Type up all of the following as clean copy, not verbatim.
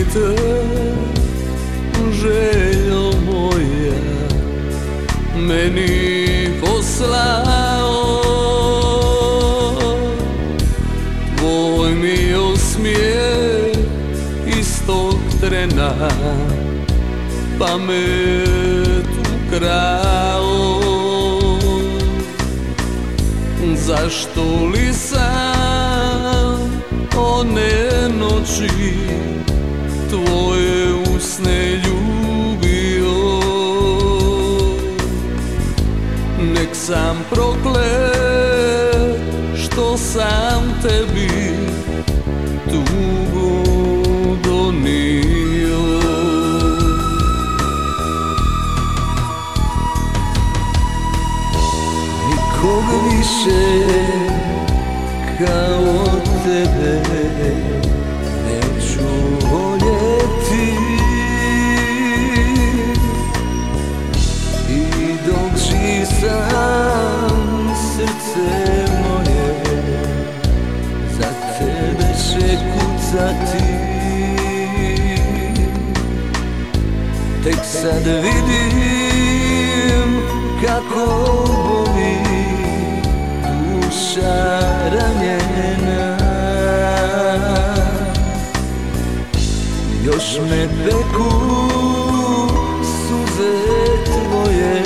te, željo moja, meni poslao. Tvoj mi osmijeh istog trena pamet ukrao. Zašto li sam one noći tvoje usne ljubio? Nek sam proklet što sam tebi tugu donio. Nikog više kao tebe neću voljeti, i dok živ sam srce moje za tebe će kucati. Tek sad vidim kako boli duša ranjena. Još me peku suze tvoje,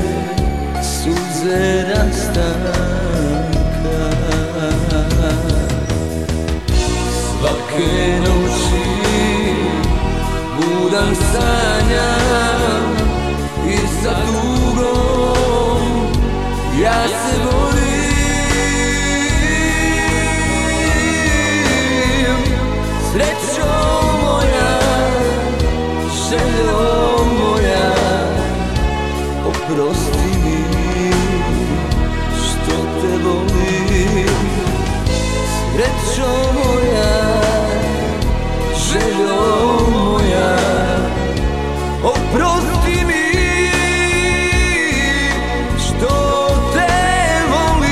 suze rastanka. Svake noći budan sanjam i sa tugom ja se borim. Srećo moja, željo moja, oprosti mi što te volim. Srećo moja, željo moja, oprosti mi što te volim.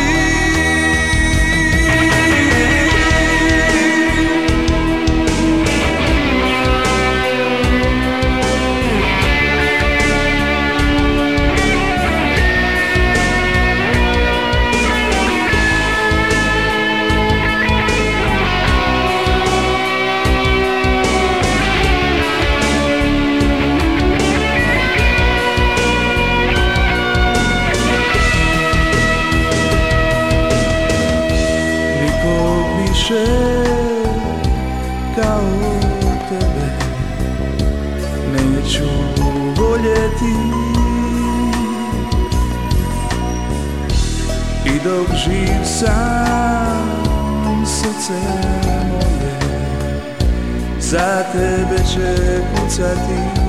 Kao tebe neću voljeti, i dok živ sam srce moje za tebe će kucati.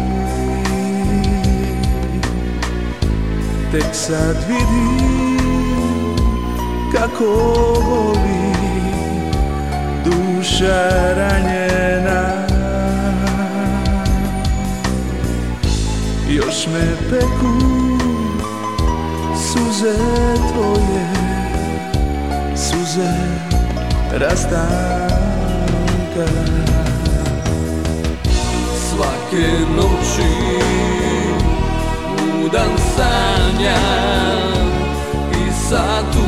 Tek sad vidim kako voli duša ranjena. Još me peku suze tvoje, suze rastanka. Svake noći budan sanjam i sa